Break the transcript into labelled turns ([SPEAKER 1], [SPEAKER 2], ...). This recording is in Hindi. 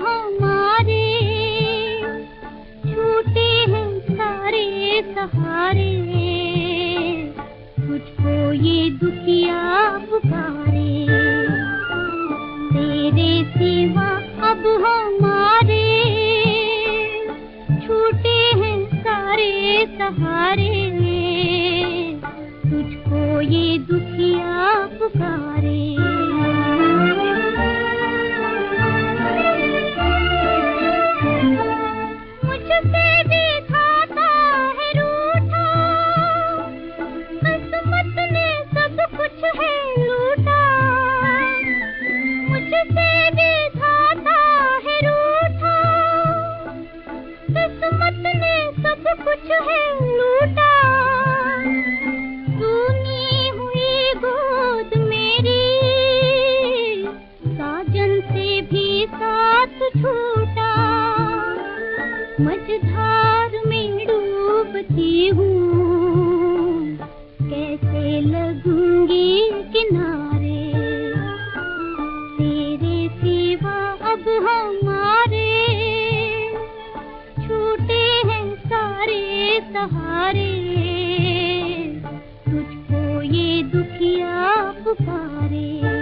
[SPEAKER 1] हमारे, छूटे हैं सारे सहारे, तुझको ये दुखिया पुकारे। तेरे सिवा अब हमारे, छूटे हैं सारे सहारे, तुझको ये दुखिया पुकारे। मुझसे विधाता है रूठा, किस्मत ने सब कुछ है लूटा। मुझसे विधाता है रूठा, किस्मत ने सब कुछ है लूटा। सुनी हुई गोद मेरी, साजन से भी साथ छूटा। मझधार में डूबती हूँ, कैसे लगूंगी किनारे। तेरे सिवा अब हमारे, छूटे हैं सारे सहारे, तुझको ये दुखिया पुकारे।